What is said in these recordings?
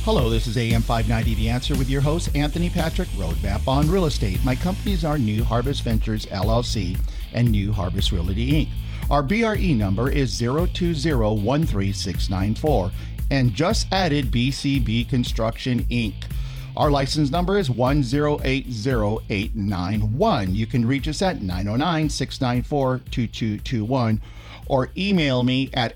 Hello, this is AM 590 The Answer with your host, Anthony Patrick, Roadmap on Real Estate. My companies are New Harvest Ventures, LLC, and New Harvest Realty, Inc. Our BRE number is 020-13694, and just added BCB Construction, Inc. Our license number is 1080891. You can reach us at 909-694-2221 or email me at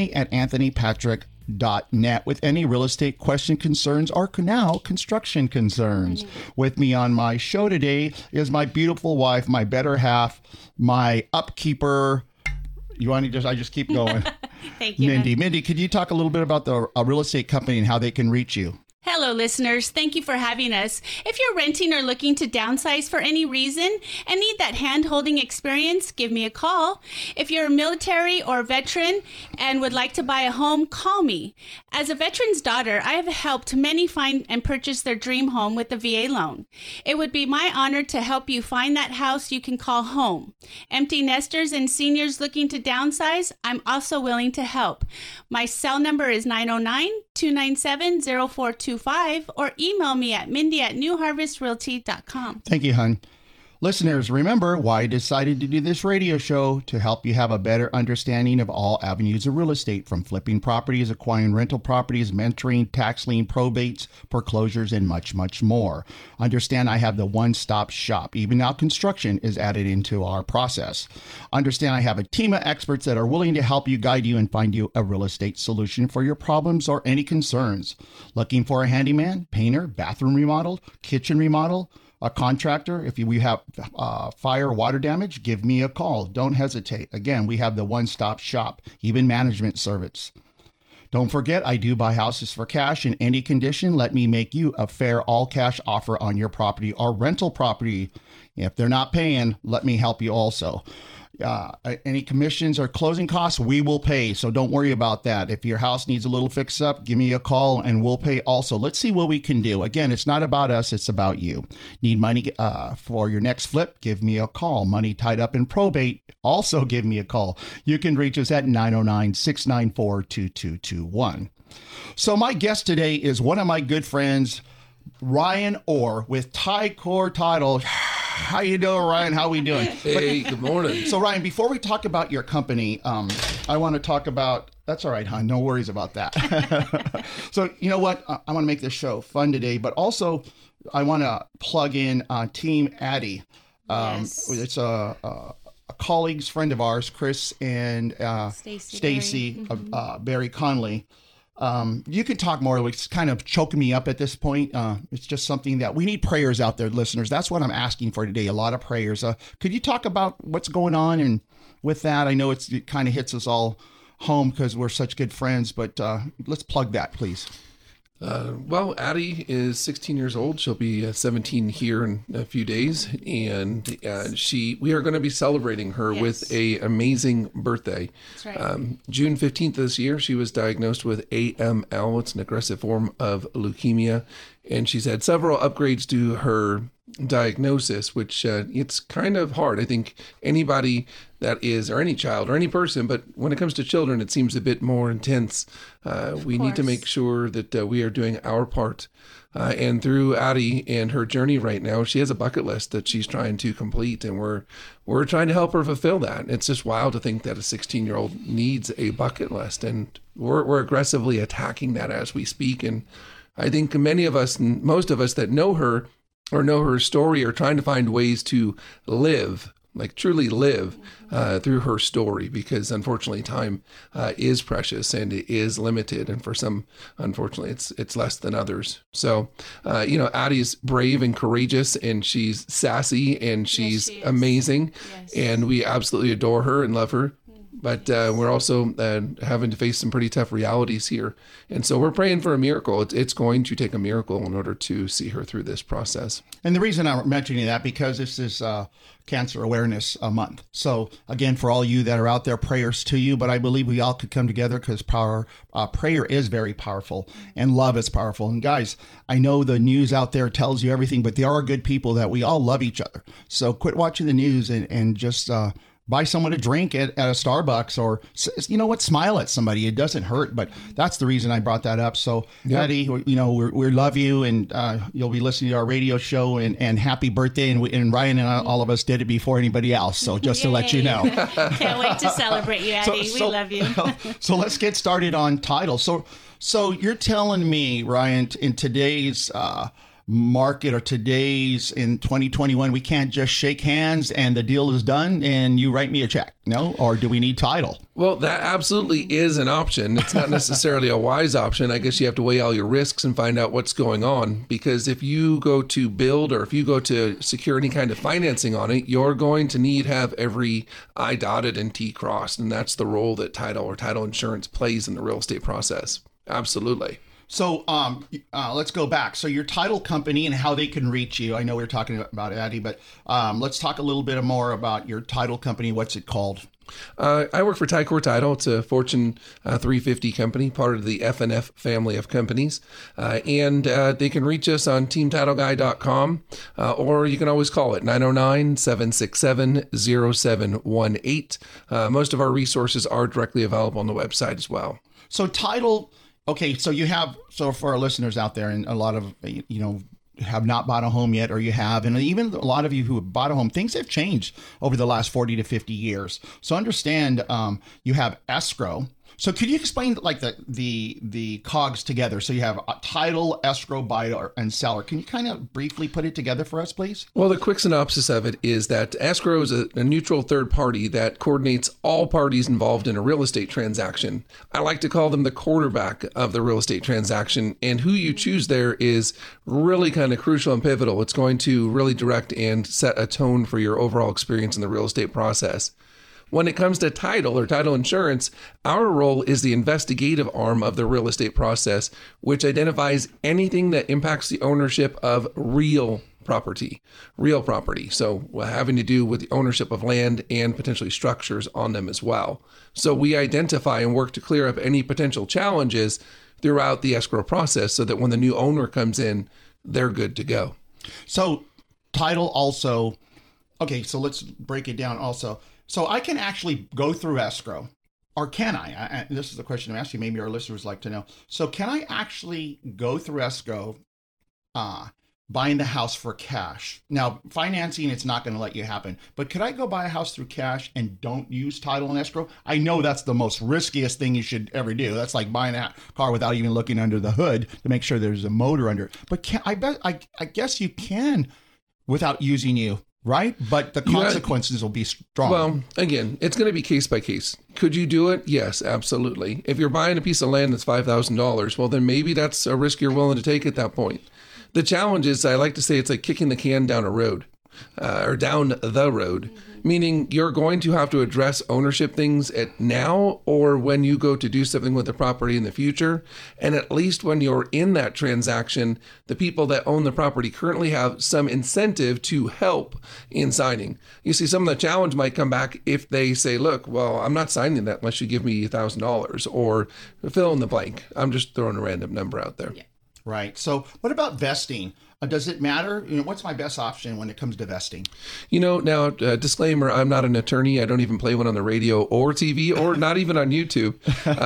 anthony@anthonypatrick.net with any real estate question, concerns, or now construction concerns. With me on my show today is my beautiful wife, my better half, my upkeeper. You want to I just keep going. Thank you, Mindy. Mindy, could you talk a little bit about the real estate company and how they can reach you? Hello, listeners. Thank you for having us. If you're renting or looking to downsize for any reason and need that hand-holding experience, give me a call. If you're a military or veteran and would like to buy a home, call me. As a veteran's daughter, I have helped many find and purchase their dream home with the VA loan. It would be my honor to help you find that house you can call home. Empty nesters and seniors looking to downsize, I'm also willing to help. My cell number is 909-297-0425. Or email me at mindy@newharvestrealty.com. Thank you, hon. Listeners, remember why I decided to do this radio show: to help you have a better understanding of all avenues of real estate, from flipping properties, acquiring rental properties, mentoring, tax lien, probates, foreclosures, and much, much more. Understand I have the one-stop shop. Even now, construction is added into our process. Understand I have a team of experts that are willing to help you, guide you, and find you a real estate solution for your problems or any concerns. Looking for a handyman, painter, bathroom remodel, kitchen remodel, a contractor? If we have fire or water damage, give me a call. Don't hesitate. Again, we have the one-stop shop, even management service. Don't forget, I do buy houses for cash in any condition. Let me make you a fair all-cash offer on your property or rental property. If they're not paying, let me help you also. Any commissions or closing costs, we will pay. So don't worry about that. If your house needs a little fix up, give me a call and we'll pay also. Let's see what we can do. Again, it's not about us. It's about you. Need money for your next flip? Give me a call. Money tied up in probate? Also give me a call. You can reach us at 909-694-2221. So my guest today is one of my good friends, Ryan Orr with Ticor Title. How you doing, Ryan? How we doing? Hey, good morning. So, Ryan, before we talk about your company, I want to talk about... That's all right, hon. No worries about that. So, you know what? I want to make this show fun today, but also I want to plug in Team Addie. Yes. It's a colleague's friend of ours, Chris and Stacy Barry Conley. You can talk more. It's kind of choking me up at this point. It's just something that we need prayers out there, listeners. That's what I'm asking for today. A lot of prayers. Could you talk about what's going on? And with that, I know it kind of hits us all home because we're such good friends, but let's plug that, please. Well, Addie is 16 years old. She'll be 17 here in a few days, and we are going to be celebrating her with a amazing birthday. That's right. June 15th this year, she was diagnosed with AML. It's an aggressive form of leukemia, and she's had several upgrades to her diagnosis, which it's kind of hard. I think anybody that is, or any child or any person, but when it comes to children, it seems a bit more intense. We need to make sure that we are doing our part. And through Addie and her journey right now, she has a bucket list that she's trying to complete, and we're trying to help her fulfill that. It's just wild to think that a 16-year-old needs a bucket list, and we're aggressively attacking that as we speak. And I think many of us, and most of us that know her or know her story, are trying to find ways to live, like truly live through her story, because unfortunately time is precious and it is limited. And for some, unfortunately, it's less than others. So, Addie's brave and courageous, and she's sassy, and she's amazing. Yes. And we absolutely adore her and love her. But we're also having to face some pretty tough realities here. And so we're praying for a miracle. It's going to take a miracle in order to see her through this process. And the reason I'm mentioning that, because this is Cancer Awareness Month. So again, for all you that are out there, prayers to you. But I believe we all could come together because prayer is very powerful and love is powerful. And guys, I know the news out there tells you everything, but there are good people that we all love each other. So quit watching the news and just buy someone a drink at a Starbucks, or, you know what, smile at somebody. It doesn't hurt, but that's the reason I brought that up. So, Eddie, you know, we love you, and you'll be listening to our radio show, and happy birthday. And Ryan and all of us did it before anybody else. So just to let you know. Can't wait to celebrate you, Eddie. We love you. So let's get started on title. So you're telling me, Ryan, in today's market, or today's in 2021, we can't just shake hands and the deal is done and you write me a check? No? Or do we need title? Well, that absolutely is an option. It's not necessarily a wise option. I guess you have to weigh all your risks and find out what's going on, because if you go to build, or if you go to secure any kind of financing on it, you're going to need to have every I dotted and T crossed. And that's the role that title or title insurance plays in the real estate process. Absolutely. So let's go back. So your title company and how they can reach you. I know we were talking about Eddie, but let's talk a little bit more about your title company. What's it called? I work for Ticor Title. It's a Fortune 350 company, part of the F&F family of companies. And they can reach us on teamtitleguy.com, or you can always call it 909-767-0718. Most of our resources are directly available on the website as well. So title... Okay, so so for our listeners out there, and a lot of, you know, have not bought a home yet, or you have, and even a lot of you who have bought a home, things have changed over the last 40 to 50 years. So understand, you have escrow. So could you explain like the cogs together? So you have a title, escrow, buyer, and seller. Can you kind of briefly put it together for us, please? Well, the quick synopsis of it is that escrow is a neutral third party that coordinates all parties involved in a real estate transaction. I like to call them the quarterback of the real estate transaction, and who you choose there is really kind of crucial and pivotal. It's going to really direct and set a tone for your overall experience in the real estate process. When it comes to title or title insurance, our role is the investigative arm of the real estate process, which identifies anything that impacts the ownership of real property. So having to do with the ownership of land and potentially structures on them as well. So we identify and work to clear up any potential challenges throughout the escrow process, so that when the new owner comes in, they're good to go. So title also, okay, so let's break it down also. So I can actually go through escrow, or can I? This is the question I'm asking. Maybe our listeners like to know. So can I actually go through escrow, buying the house for cash? Now, financing, it's not going to let you happen. But could I go buy a house through cash and don't use title and escrow? I know that's the most riskiest thing you should ever do. That's like buying a car without even looking under the hood to make sure there's a motor under it. But I guess you can without using you. Right? But the consequences will be strong. Well, again, it's going to be case by case. Could you do it? Yes, absolutely. If you're buying a piece of land that's $5,000, well, then maybe that's a risk you're willing to take at that point. The challenge is, I like to say, it's like kicking the can down a road, or down the road, meaning you're going to have to address ownership things at now, or when you go to do something with the property in the future. And at least when you're in that transaction, the people that own the property currently have some incentive to help in signing. You see, some of the challenge might come back if they say, look, well, I'm not signing that unless you give me $1,000, or fill in the blank. I'm just throwing a random number out there. Yeah. Right. So what about vesting? Does it matter? You know, what's my best option when it comes to vesting? You know, now, disclaimer, I'm not an attorney. I don't even play one on the radio or TV, or not even on YouTube.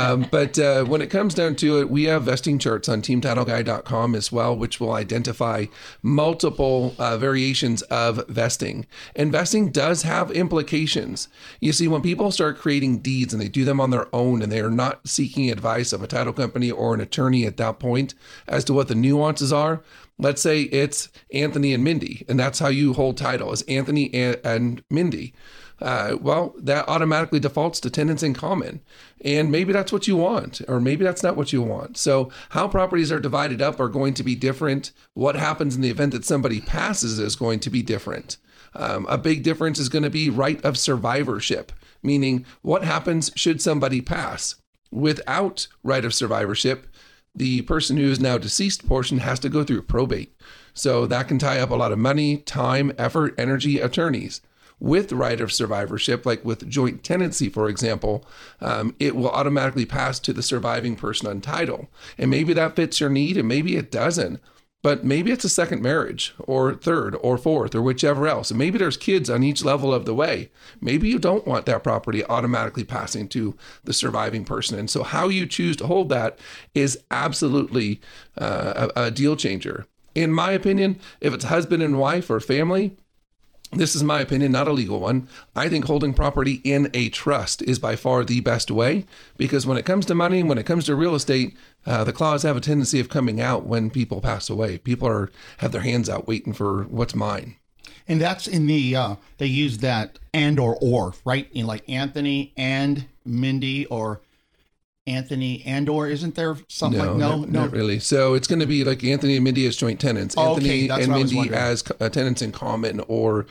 But when it comes down to it, we have vesting charts on teamtitleguy.com as well, which will identify multiple variations of vesting. And vesting does have implications. You see, when people start creating deeds and they do them on their own, and they are not seeking advice of a title company or an attorney at that point as to what the nuances are. Let's say it's Anthony and Mindy, and that's how you hold title, is Anthony and Mindy. Well, that automatically defaults to tenants in common. And maybe that's what you want, or maybe that's not what you want. So how properties are divided up are going to be different. What happens in the event that somebody passes is going to be different. A big difference is going to be right of survivorship, meaning what happens should somebody pass. Without right of survivorship, the person who is now deceased portion has to go through probate. So that can tie up a lot of money, time, effort, energy, attorneys. With right of survivorship, like with joint tenancy, for example, it will automatically pass to the surviving person on title. And maybe that fits your need, and maybe it doesn't. but maybe it's a second marriage or third or fourth or whichever else. And maybe there's kids on each level of the way. Maybe you don't want that property automatically passing to the surviving person. And so how you choose to hold that is absolutely a deal changer. In my opinion, if it's husband and wife or family, this is my opinion, not a legal one. I think holding property in a trust is by far the best way, because when it comes to money, when it comes to real estate, the clause have a tendency of coming out when people pass away. People have their hands out waiting for what's mine. And that's in the, they use that and or, right? In like Anthony and Mindy, or Anthony and or, isn't there something like, no, not really. So it's going to be like Anthony and Mindy as joint tenants, Anthony and Mindy as tenants in common, or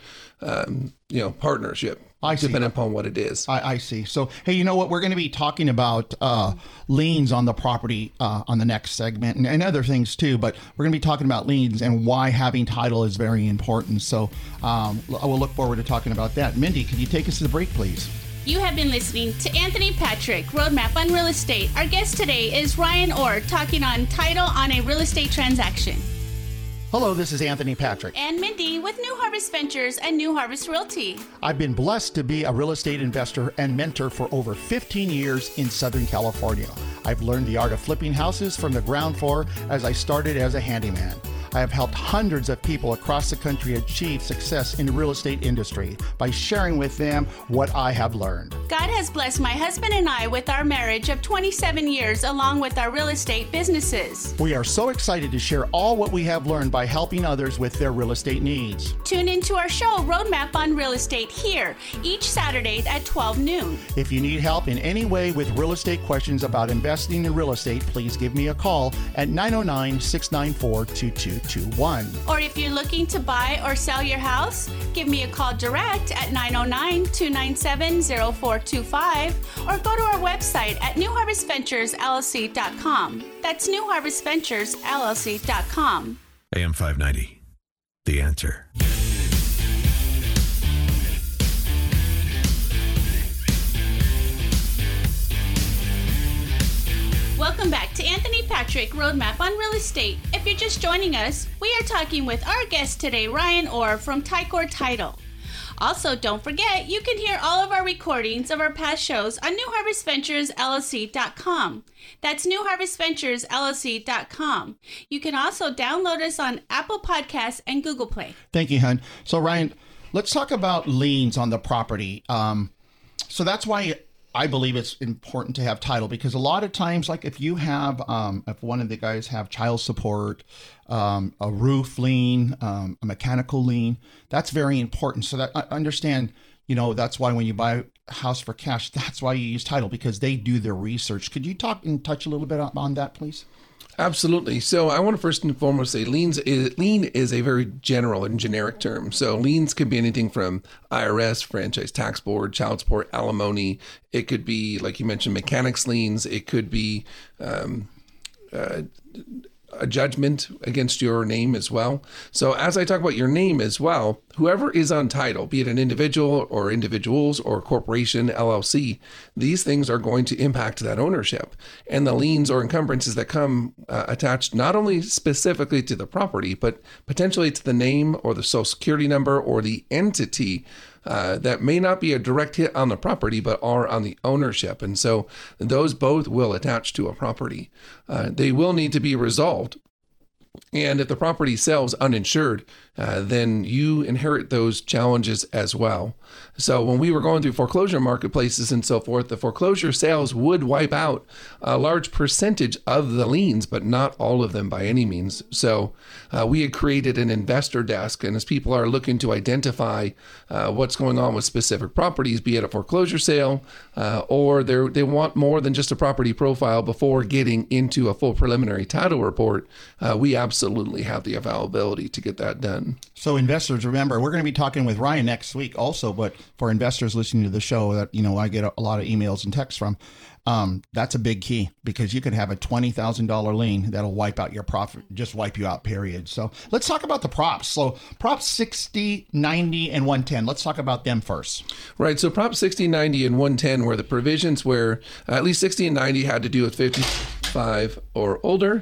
partnership. I see. Depending upon what it is. I see. So, hey, you know what? We're going to be talking about liens on the property on the next segment, and other things too. But we're going to be talking about liens and why having title is very important. So I will look forward to talking about that. Mindy, can you take us to the break, please? You have been listening to Anthony Patrick, Roadmap on Real Estate. Our guest today is Ryan Orr, talking on title on a real estate transaction. Hello, this is Anthony Patrick. And Mindy with New Harvest Ventures and New Harvest Realty. I've been blessed to be a real estate investor and mentor for over 15 years in Southern California. I've learned the art of flipping houses from the ground floor as I started as a handyman. I have helped hundreds of people across the country achieve success in the real estate industry by sharing with them what I have learned. God has blessed my husband and I with our marriage of 27 years along with our real estate businesses. We are so excited to share all what we have learned by helping others with their real estate needs. Tune into our show, Roadmap on Real Estate, here each Saturday at 12 noon. If you need help in any way with real estate questions about investing in real estate, please give me a call at 909-694-2221. Or if you're looking to buy or sell your house, give me a call direct at 909-297-0425, or go to our website at newharvestventuresllc.com. That's newharvestventuresllc.com. AM 590, The Answer. Welcome back to Anthony Patrick, Roadmap on Real Estate. If you're just joining us, we are talking with our guest today, Ryan Orr from Ticor Title. Also, don't forget, you can hear all of our recordings of our past shows on newharvestventuresllc.com. That's newharvestventuresllc.com. You can also download us on Apple Podcasts and Google Play. Thank you, hon. So, Ryan, let's talk about liens on the property. So that's why I believe it's important to have title, because a lot of times, like if you have, if one of the guys have child support, a roof lien, a mechanical lien, that's very important. So that I understand, that's why when you buy a house for cash, that's why you use title, because they do their research. Could you touch a little bit on that, please? Absolutely. So I want to first and foremost say lien is a very general and generic term. So liens could be anything from IRS, franchise tax board, child support, alimony. It could be, like you mentioned, mechanics liens. It could be a judgment against your name as well. So as I talk about your name as well, whoever is on title, be it an individual or individuals or corporation, LLC, these things are going to impact that ownership. And the liens or encumbrances that come attached not only specifically to the property, but potentially to the name or the social security number or the entity that may not be a direct hit on the property, but are on the ownership. And so those both will attach to a property. They will need to be resolved. And if the property sells uninsured, then you inherit those challenges as well. So when we were going through foreclosure marketplaces and so forth, the foreclosure sales would wipe out a large percentage of the liens, but not all of them by any means. So we had created an investor desk, and as people are looking to identify what's going on with specific properties, be it a foreclosure sale, or they want more than just a property profile before getting into a full preliminary title report, we absolutely have the availability to get that done. So investors, remember, we're going to be talking with Ryan next week also, but for investors listening to the show that, I get a lot of emails and texts from, that's a big key, because you could have a $20,000 lien that'll wipe out your profit, just wipe you out, period. So let's talk about the props. So Prop 60, 90, and 110. Let's talk about them first. Right. So Prop 60, 90, and 110 were the provisions where at least 60 and 90 had to do with 55 or older.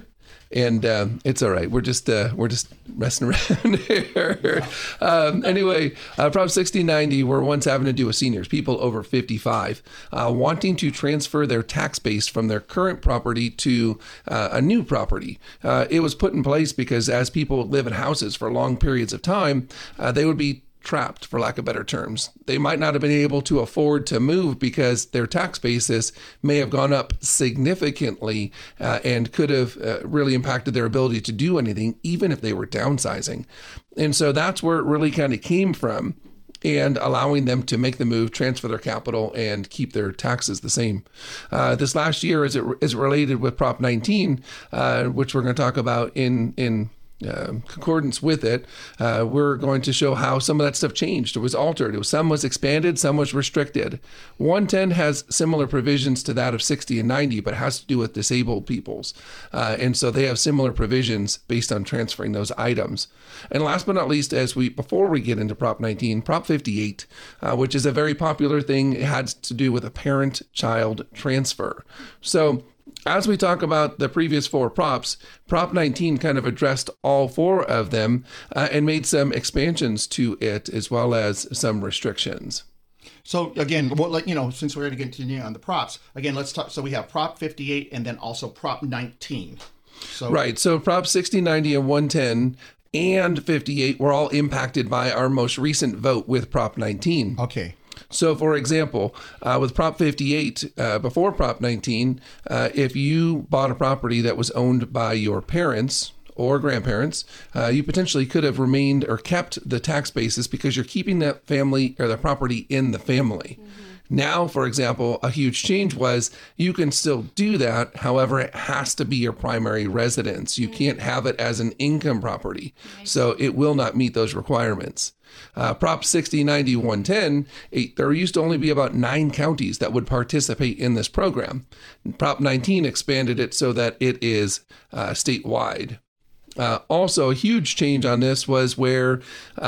And it's all right. We're just messing around here. Anyway, Prop 6090, we're once having to do with seniors, people over 55, wanting to transfer their tax base from their current property to a new property. It was put in place because as people live in houses for long periods of time, they would be trapped, for lack of better terms. They might not have been able to afford to move because their tax basis may have gone up significantly and could have really impacted their ability to do anything, even if they were downsizing. And so that's where it really kind of came from, and allowing them to make the move, transfer their capital, and keep their taxes the same. This last year, as it is related with Prop 19, which we're going to talk about in concordance with it, we're going to show how some of that stuff changed. It was altered. Some was expanded, some was restricted. 110 has similar provisions to that of 60 and 90, but it has to do with disabled peoples. And so they have similar provisions based on transferring those items. And last but not least, before we get into Prop 19, Prop 58, which is a very popular thing, it had to do with a parent-child transfer. So as we talk about the previous four props, Prop 19 kind of addressed all four of them and made some expansions to it, as well as some restrictions. So again, since we're going to continue on the props, again, let's talk. So we have Prop 58 and then also Prop 19. Right. So Prop 60, 90, and 110 and 58 were all impacted by our most recent vote with Prop 19. Okay. So, for example, with Prop 58, before Prop 19, if you bought a property that was owned by your parents or grandparents, you potentially could have remained or kept the tax basis because you're keeping that family or the property in the family. Mm-hmm. Now, for example, a huge change was you can still do that. However, it has to be your primary residence. You can't have it as an income property. So it will not meet those requirements. Prop 60, 90, 110, there used to only be about 9 counties that would participate in this program. Prop 19 expanded it so that it is statewide. Also, a huge change on this was where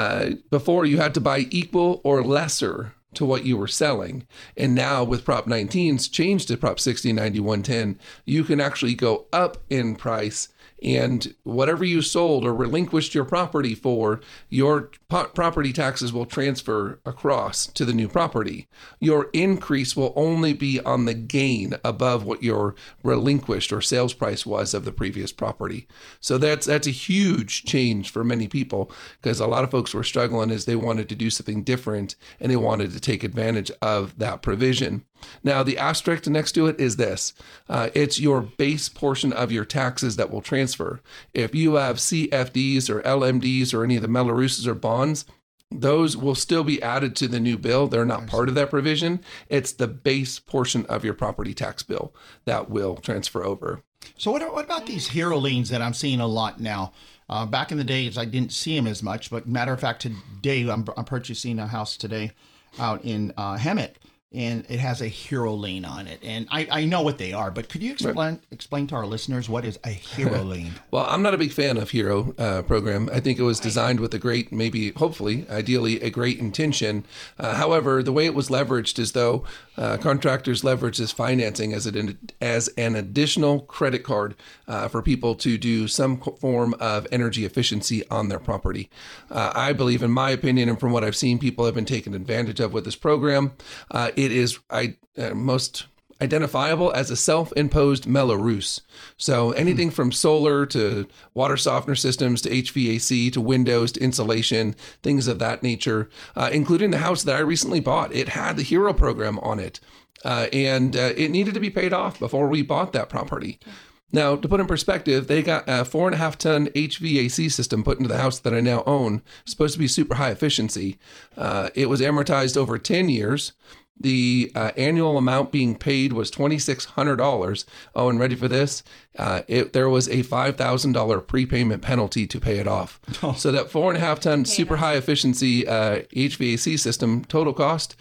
before you had to buy equal or lesser to what you were selling. And now with Prop 19's changed to Prop 60, 90, 110, you can actually go up in price, and whatever you sold or relinquished your property for, your property taxes will transfer across to the new property. Your increase will only be on the gain above what your relinquished or sales price was of the previous property. So that's a huge change for many people, because a lot of folks were struggling as they wanted to do something different and they wanted to take advantage of that provision. Now, the asterisk next to it is this. It's your base portion of your taxes that will transfer. If you have CFDs or LMDs or any of the Melarousas or bonds, those will still be added to the new bill. They're not part of that provision. It's the base portion of your property tax bill that will transfer over. So what about these hero liens that I'm seeing a lot now? Back in the days, I didn't see them as much, but matter of fact, today I'm purchasing a house today out in Hemet. And it has a hero lien on it. And I know what they are, but could you explain to our listeners what is a hero lien? Well, I'm not a big fan of HERO program. I think it was designed with a great, maybe, hopefully, ideally, a great intention. However, the way it was leveraged is though contractors leverage this financing as an additional credit card for people to do some form of energy efficiency on their property. I believe, in my opinion, and from what I've seen, people have been taken advantage of with this program. It is most identifiable as a self-imposed Mellarus. So anything from solar to water softener systems to HVAC to windows to insulation, things of that nature, including the house that I recently bought. It had the HERO program on it, and it needed to be paid off before we bought that property. Now, to put in perspective, they got a 4.5-ton HVAC system put into the house that I now own. It's supposed to be super high efficiency. It was amortized over 10 years. The annual amount being paid was $2,600. Oh, and ready for this? There was a $5,000 prepayment penalty to pay it off. Oh. So that 4.5-ton super high efficiency HVAC system, total cost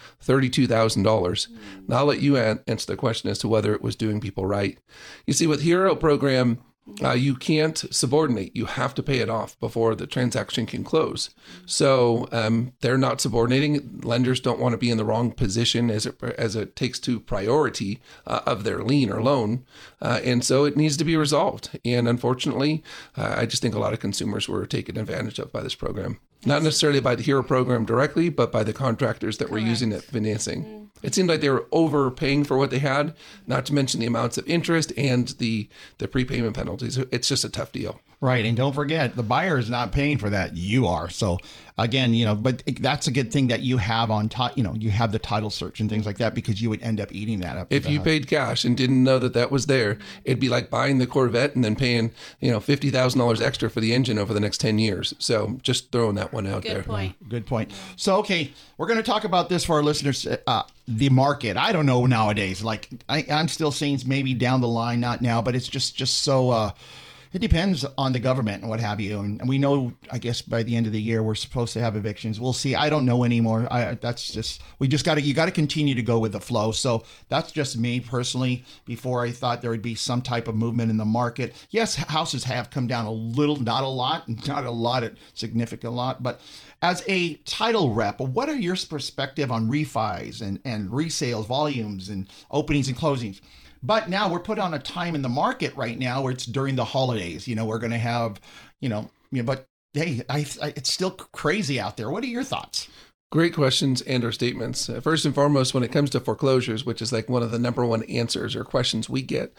$32,000. Now I'll let you answer the question as to whether it was doing people right. You see, with HERO program, You can't subordinate. You have to pay it off before the transaction can close. So they're not subordinating. Lenders don't want to be in the wrong position as it takes to priority of their lien or loan. And so it needs to be resolved. And unfortunately, I just think a lot of consumers were taken advantage of by this program. Not necessarily by the HERO program directly, but by the contractors that were using that financing. It seemed like they were overpaying for what they had, not to mention the amounts of interest and the prepayment penalties. It's just a tough deal. Right. And don't forget, the buyer is not paying for that. You are. So again, but that's a good thing that you have on top, you have the title search and things like that, because you would end up eating that up. If you paid cash and didn't know that was there, it'd be like buying the Corvette and then paying, $50,000 extra for the engine over the next 10 years. So just throwing that one out there. Good point. Good point. So, okay, we're going to talk about this for our listeners. The market. I don't know nowadays. Like I'm still seeing maybe down the line, not now, but it's just so, it depends on the government and what have you. And we know, I guess, by the end of the year, we're supposed to have evictions. We'll see. I don't know anymore. You got to continue to go with the flow. So that's just me personally. Before, I thought there would be some type of movement in the market. Yes, houses have come down a little, not a lot, a significant lot. But as a title rep, what are your perspective on refis and resales, volumes and openings and closings? But now we're put on a time in the market right now where it's during the holidays. We're going to have, but hey, it's still crazy out there. What are your thoughts? Great questions and or statements. First and foremost, when it comes to foreclosures, which is like one of the number one answers or questions we get,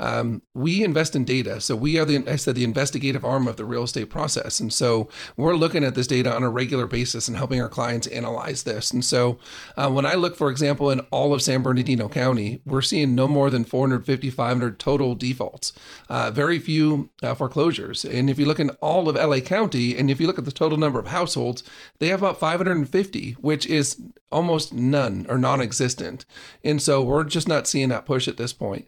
we invest in data. So we are the investigative arm of the real estate process. And so we're looking at this data on a regular basis and helping our clients analyze this. And so when I look, for example, in all of San Bernardino County, we're seeing no more than 450, 500 total defaults, very few foreclosures. And if you look in all of LA County, and if you look at the total number of households, they have about 550. Which is almost none or non-existent. And so we're just not seeing that push at this point.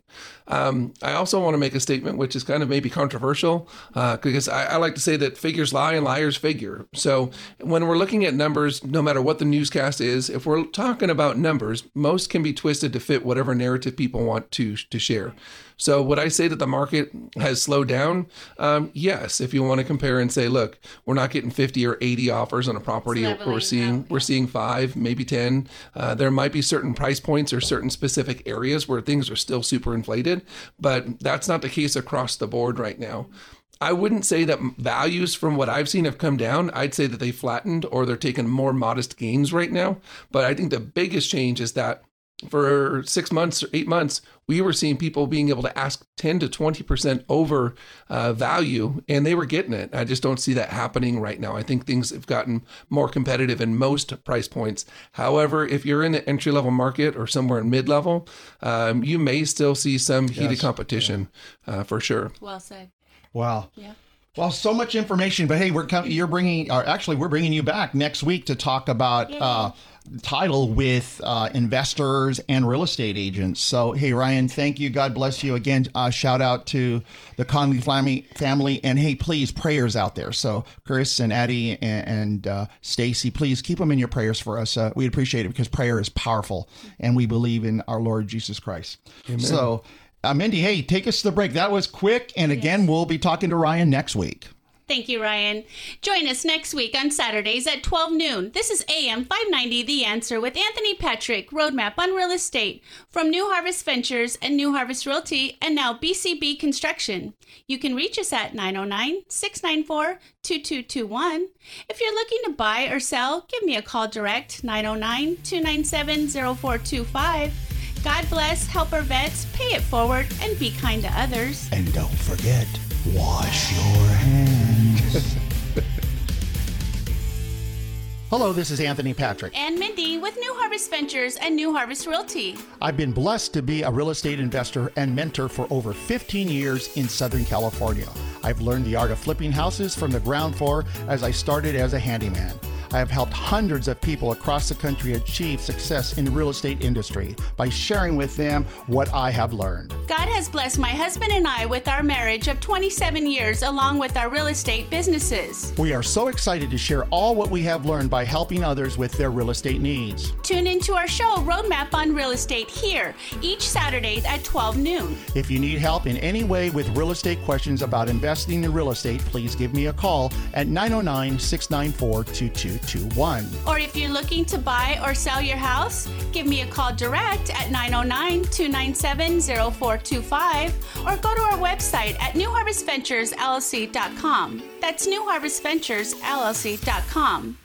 I also want to make a statement, which is kind of maybe controversial, because I like to say that figures lie and liars figure. So when we're looking at numbers, no matter what the newscast is, if we're talking about numbers, most can be twisted to fit whatever narrative people want to share. So would I say that the market has slowed down? Yes. If you want to compare and say, look, we're not getting 50 or 80 offers on a property. We're seeing 5, maybe 10. There might be certain price points or certain specific areas where things are still super inflated, but that's not the case across the board right now. I wouldn't say that values from what I've seen have come down. I'd say that they flattened or they're taking more modest gains right now. But I think the biggest change is that for 6 months or 8 months, we were seeing people being able to ask 10 to 20% over value, and they were getting it. I just don't see that happening right now. I think things have gotten more competitive in most price points. However, if you're in the entry-level market or somewhere in mid-level, you may still see some heated competition for sure. Well said. Wow. Yeah. Well, so much information, but hey, we're bringing you back next week to talk about title with investors and real estate agents. So, hey, Ryan, thank you. God bless you again. Shout out to the Conley family, and hey, please, prayers out there. So, Chris and Addie and Stacy, please keep them in your prayers for us. We'd appreciate it because prayer is powerful, and we believe in our Lord Jesus Christ. Amen. So. Mindy, hey, take us to the break. That was quick. And again, we'll be talking to Ryan next week. Thank you, Ryan. Join us next week on Saturdays at 12 noon. This is AM 590, The Answer, with Anthony Patrick, Roadmap on Real Estate, from New Harvest Ventures and New Harvest Realty, and now BCB Construction. You can reach us at 909-694-2221. If you're looking to buy or sell, give me a call direct, 909-297-0425. God bless, help our vets, pay it forward, and be kind to others. And don't forget, wash your hands. Hello, this is Anthony Patrick. And Mindy with New Harvest Ventures and New Harvest Realty. I've been blessed to be a real estate investor and mentor for over 15 years in Southern California. I've learned the art of flipping houses from the ground floor as I started as a handyman. I have helped hundreds of people across the country achieve success in the real estate industry by sharing with them what I have learned. God has blessed my husband and I with our marriage of 27 years along with our real estate businesses. We are so excited to share all what we have learned by helping others with their real estate needs. Tune into our show, Roadmap on Real Estate, here each Saturday at 12 noon. If you need help in any way with real estate questions about investing in real estate, please give me a call at 909-694-2221. Or if you're looking to buy or sell your house, give me a call direct at 909-297-0425 or go to our website at newharvestventuresllc.com. That's newharvestventuresllc.com.